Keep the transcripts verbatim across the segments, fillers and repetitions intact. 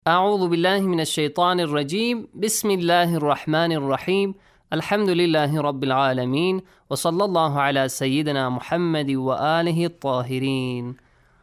أعوذ بالله من الشيطان الرجيم بسم الله الرحمن الرحيم الحمد لله رب العالمين وصلى الله على سيدنا محمد وآله الطاهرين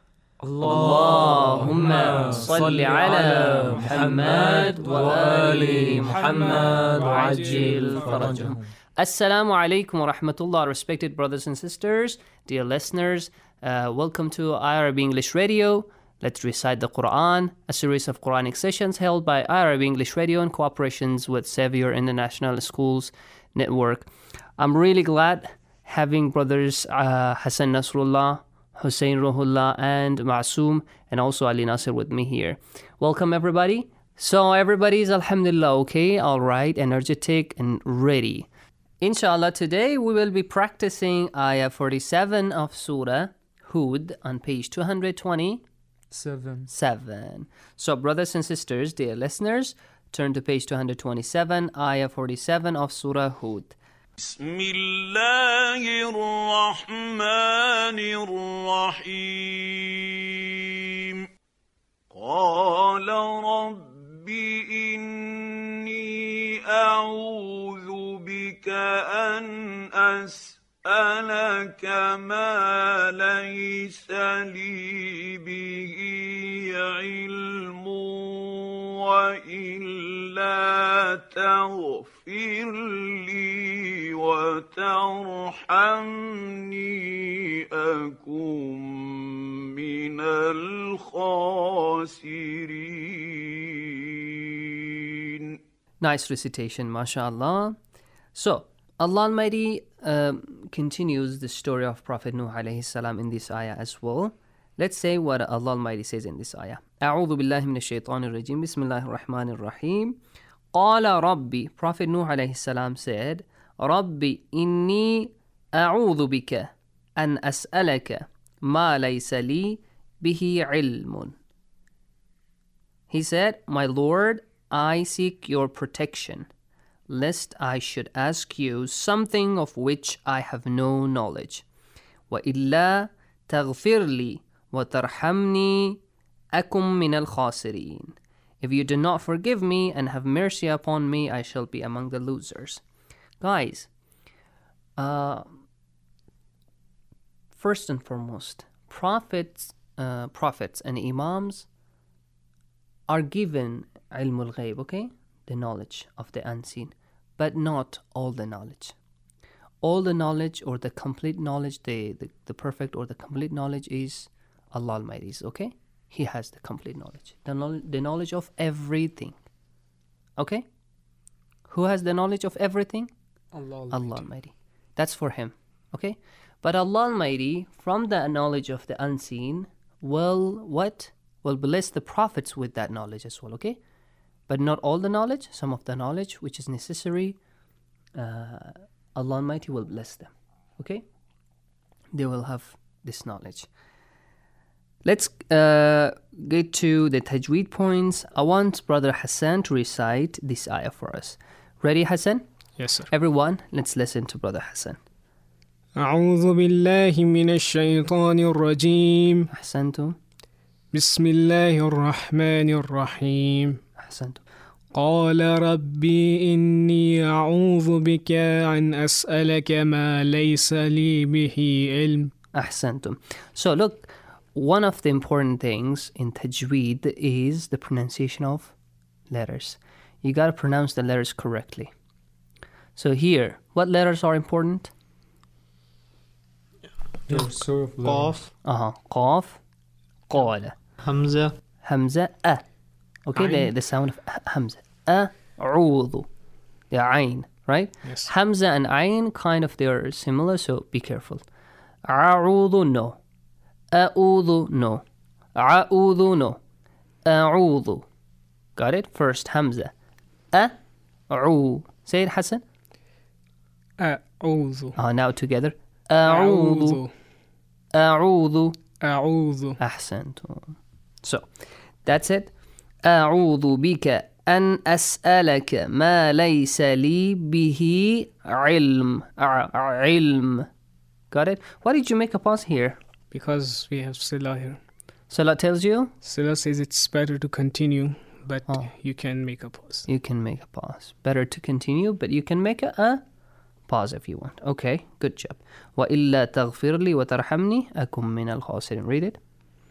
اللهم صل على محمد وآل محمد وعجل فرجهم. Assalamu alaikum wa rahmatullah, respected brothers and sisters, dear listeners. Uh, welcome to I R B English Radio. Let's recite the Quran, a series of Quranic sessions held by I R B English Radio in cooperations with Xavier International Schools Network. I'm really glad having brothers uh, Hassan Nasrullah, Hussein Ruhullah, and Masoom, and also Ali Nasir with me here. Welcome, everybody. So everybody's alhamdulillah okay, all right, energetic and ready. Inshallah, today we will be practicing Ayah forty-seven of Surah Hud on page two hundred twenty. Seven. Seven. So, brothers and sisters, dear listeners, turn to page two hundred twenty-seven, Ayah forty-seven of Surah Hud. Bismillahir Rahmanir Rahim. Qala Rabbi inni a'udhu bika an as'alaka ma laysa li bihi ilmun wa illa taghfir li wa tarhamni akum minal khasirin. Nice recitation, mashallah. So, Allah Almighty um, continues the story of Prophet Nuh alayhi salam in this ayah as well. Let's say what Allah Almighty says in this ayah. أعوذ بالله من الشيطان الرجيم بسم الله الرحمن الرحيم. قال ربي, Prophet Nuh alayhi salam said, ربي إني أعوذ بك أن أسألك ما ليس لي به علم. He said, my Lord, I seek your protection, lest I should ask you something of which I have no knowledge. وَإِلَّا تَغْفِرْ لِي وَتَرْحَمْنِي أَكُمْ مِنَ الْخَاسِرِينَ. If you do not forgive me and have mercy upon me, I shall be among the losers. Guys, uh, first and foremost, prophets, uh, prophets and imams are given ilm al-ghayb, okay? The knowledge of the unseen, but not all the knowledge. All the knowledge or the complete knowledge, the, the, the perfect or the complete knowledge is Allah Almighty's, okay? He has the complete knowledge. The, knowledge. the knowledge of everything. Okay? Who has the knowledge of everything? Allah Almighty. Allah Almighty. That's for him. Okay? But Allah Almighty, from the knowledge of the unseen, will what? Will bless the prophets with that knowledge as well, okay? But not all the knowledge, some of the knowledge which is necessary, uh, Allah Almighty will bless them. Okay? They will have this knowledge. Let's uh, get to the tajweed points. I want Brother Hassan to recite this ayah for us. Ready, Hassan? Yes, sir. Everyone, let's listen to Brother Hassan. أعوذ بالله من الشيطان الرجيم. أحسنتم. بسم الله الرحمن الرحيم. أحسنتم. قال ربي إني أعوذ بك أن أسألك ما ليس لي به علم. أحسنتم. So look, one of the important things in tajweed is the pronunciation of letters. You got to pronounce the letters correctly. So here, what letters are important? قاف. Uh-huh. Qaf, قال. Hamza. Hamza, a. Okay, the, the sound of Hamza. أعوذ. The ayn, right? Yes. Hamza and ayn, kind of, they're similar, so be careful. أعوذ, no. أعوذ, no. أعوذ, no. أعوذ. Got it? First, Hamza. أعوذ. Say it, Hassan. أعوذ. Uh, now together. أعوذ. أعوذ. أعوذ. أحسنتم. So, that's it. أعوذ بك أن أسألك ما ليس لي به علم. علم. Got it? Why did you make a pause here? Because we have Sila here. Salah tells you? Sila says it's better to continue but Oh. you can make a pause. You can make a pause. Better to continue, but you can make a, a pause if you want. Okay, good job. وَإِلَّا تَغْفِرْ لِي وَتَرْحَمْنِي أَكُمْ مِنَ الْخَاسِرِينَ. Read it.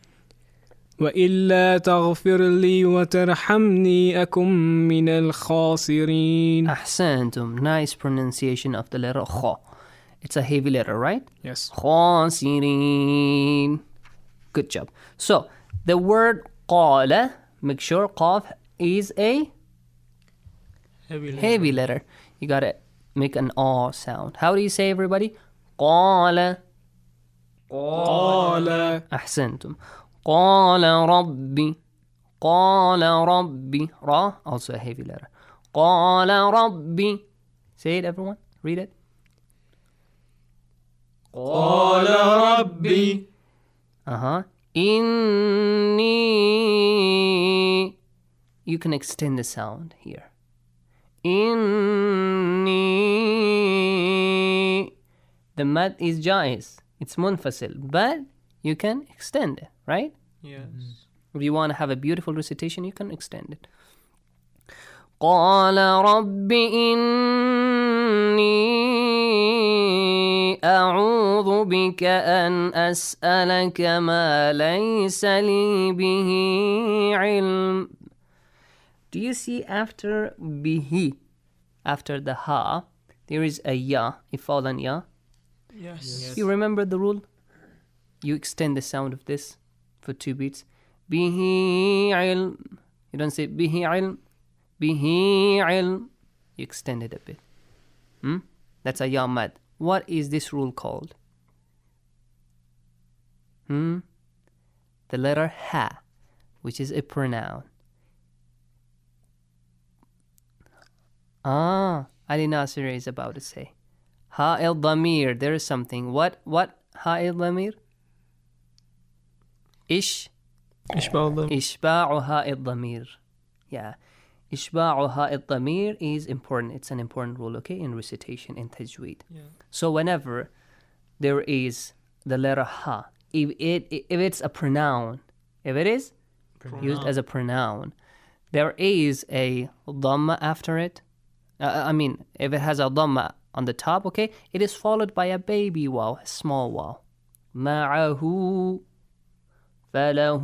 وإلا تغفر لي وترحمني أكن من الخاسرين. أحسنتم. Nice pronunciation of the letter خ. It's a heavy letter, right? Yes. خاسرين. Good job. So, the word قال, make sure قاف is a Heavy heavy letter. You gotta make an aw sound. How do you say, everybody? قال. قال أحسنتم. قال ربي. قال ربي. Ra, also a heavy letter. قال ربي. Say it, everyone. Read it. قال ربي Uh-huh. إني. You can extend the sound here. إني. The mad is jais. It's munfasil. But you can extend it, right? Yes. If you want to have a beautiful recitation, you can extend it. قال رب إني أعوذ بك أن أسألك ما ليس لي به علم. Do you see after bihi, after the ha, there is a ya, a fallen ya? Yes. You remember the rule? You extend the sound of this for two beats. Bihi ilm. You don't say bihi ilm. Bihi ilm. You extend it a bit. Hmm? That's a ya mad. What is this rule called? Hmm? The letter ha, which is a pronoun. Ah, Ali Nasir is about to say. Ha el damir. There is something. What? What? Ha el damir? Ish. إشباع إشباع هاء الضمير. Yeah. إشباع هاء الضمير is important. It's an important rule, okay, in recitation, in tajweed. Yeah. So whenever there is the letter ha, if it if it's a pronoun, if it is used as a pronoun, there is a dhamma after it. Uh, I mean, if it has a dhamma on the top, okay, it is followed by a baby waw, a small waw. Ma'ahu. فَلَهُ.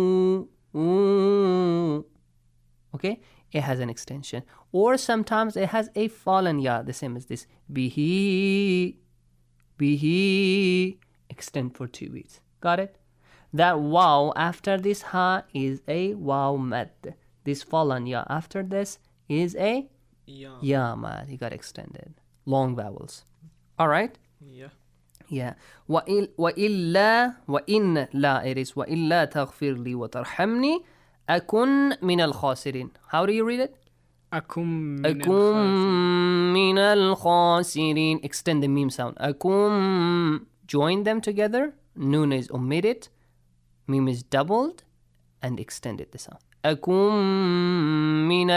Okay, it has an extension. Or sometimes it has a fallen ya, the same as this. Bihi. Bihi. Extend for two beats. Got it? That waw after this ha is a waw mad. This fallen ya after this is a Yeah. ya mad. You got extended. Long vowels. All right? Yeah. Yeah. وإل وإلا وإن لا it is وإلا تغفر لي وترحمني أكن من الخاسرين. How do you read it? أكن من أكن من الخاسرين. Extend the meme sound. أكن. Join them together. Noon is omitted. Meme is doubled and extended the sound. أكن من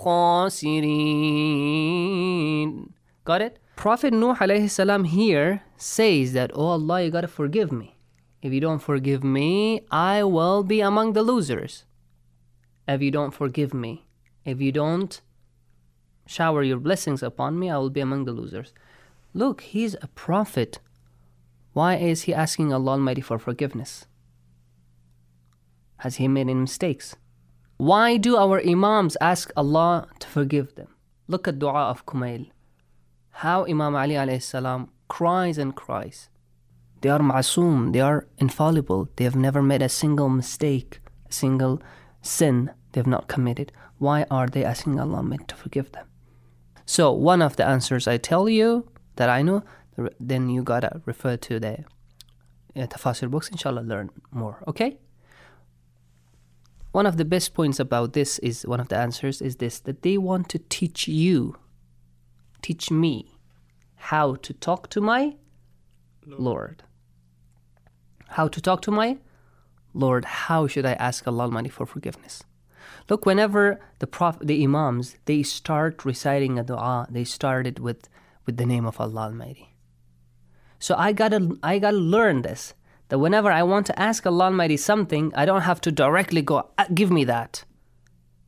الخاسرين. Got it? Prophet Nuh alayhi salam here says that, oh Allah, you gotta forgive me. If you don't forgive me, I will be among the losers. If you don't forgive me, if you don't shower your blessings upon me, I will be among the losers. Look, he's a prophet. Why is he asking Allah Almighty for forgiveness? Has he made any mistakes? Why do our imams ask Allah to forgive them? Look at dua of Kumail. How Imam Ali alayhi salam cries and cries. They are ma'soom, they are infallible. They have never made a single mistake, a single sin they have not committed. Why are they asking Allah to forgive them? So one of the answers I tell you that I know, then you gotta refer to the uh, tafasir books, inshallah, learn more, okay? One of the best points about this is, one of the answers is this, that they want to teach you, teach me how to talk to my Lord. Lord. How to talk to my Lord. How should I ask Allah Almighty for forgiveness? Look, whenever the Prophet, the Imams, they start reciting a dua, they started with, with the name of Allah Almighty. So I gotta, I gotta learn this, that whenever I want to ask Allah Almighty something, I don't have to directly go, give me that.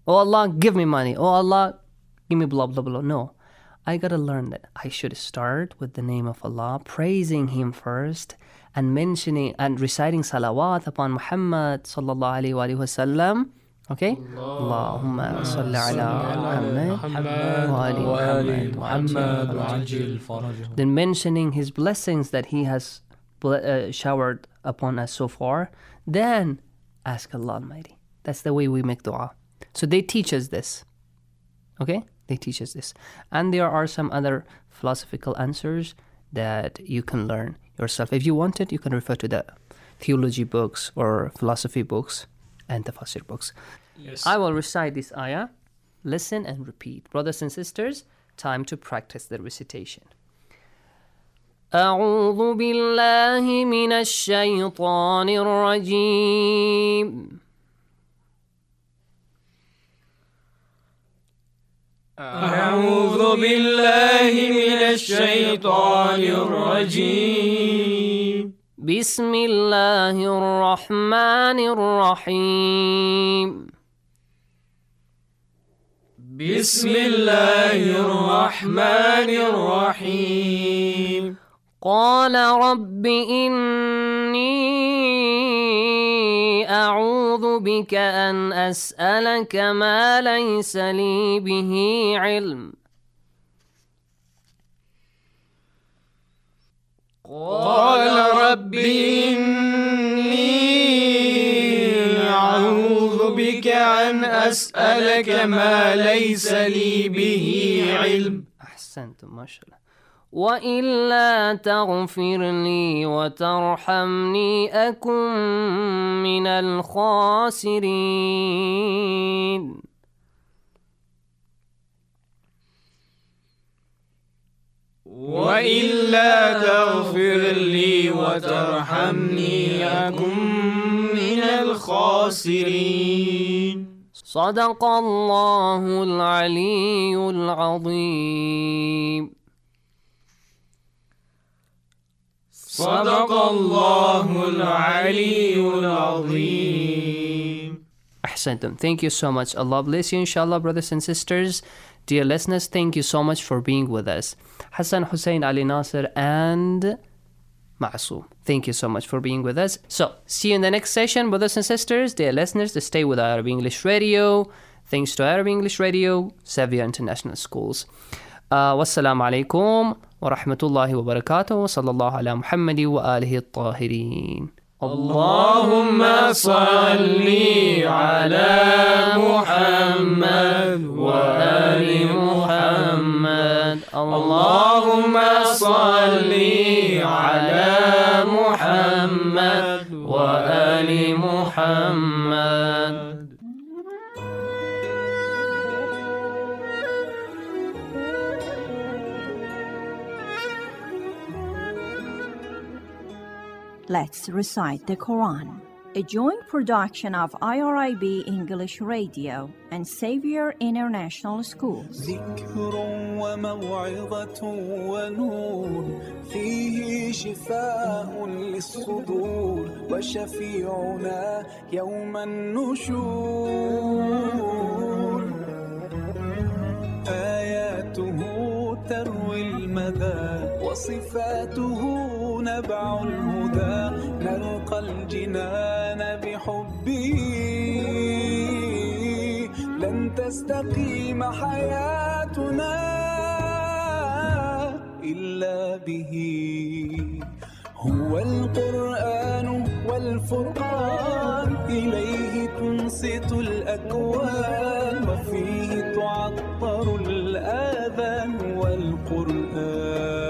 Oh Allah, give me money. Oh Allah, give me blah, blah, blah. No. I gotta learn that I should start with the name of Allah, praising Him first, and mentioning and reciting salawat upon Muhammad sallallahu alayhi wa sallam. Okay? Allahumma salli ala Muhammad wa ali Muhammad wa ajil farajah. Then mentioning His blessings that He has uh, showered upon us so far. Then ask Allah Almighty. That's the way we make dua. So they teach us this. Okay? They teach us this. And there are some other philosophical answers that you can learn yourself. If you want it, you can refer to the theology books or philosophy books and tafsir books. Yes. I will recite this ayah. Listen and repeat. Brothers and sisters, time to practice the recitation. أعوذ بالله من الشيطان الرجيم. أعوذ بالله من الشيطان الرجيم. بسم الله الرحمن الرحيم. بسم الله الرحمن الرحيم. قال رب إني أعوذ بك أن أسألك ما ليس لي به علم. قال رب إني أعوذ بك أن أسألك ما ليس لي به علم. أحسنتم ما شاء الله. وإلا تغفر لي وترحمني أكن من الخاسرين. وإلا تغفر لي وترحمني أكن من الخاسرين. صدق الله العلي العظيم. صدق الله العلي العظيم. Ahsantum. Thank you so much. Allah bless you, inshallah, brothers and sisters. Dear listeners, thank you so much for being with us. Hassan, Hussein, Ali Nasser, and Ma'soom. Thank you so much for being with us. So, see you in the next session, brothers and sisters. Dear listeners, to stay with Arabic English Radio. Thanks to Arabic English Radio, Xavier International Schools. Uh, wassalamu alaikum wa rahmatullahi wa barakatuh. Wa sallallahu ala Muhammadi wa alihi at-tahirin. Allahumma salli ala Muhammad wa ali Muhammad. Allahumma salli ala Muhammad wa ali Muhammad. Let's recite the Quran, a joint production of I R I B English Radio and Xavier International Schools. ذكر وموعظة ونور فيه شفاء للصدور وشفيعنا يوم النشور آياته تروي المدى وصفاته نبع الهدى نلقى الجنان بحبه لن تستقيم حياتنا إلا به هو القرآن والفرقان إليه تنصت الأكوان وفيه تعطر الآذان والقرآن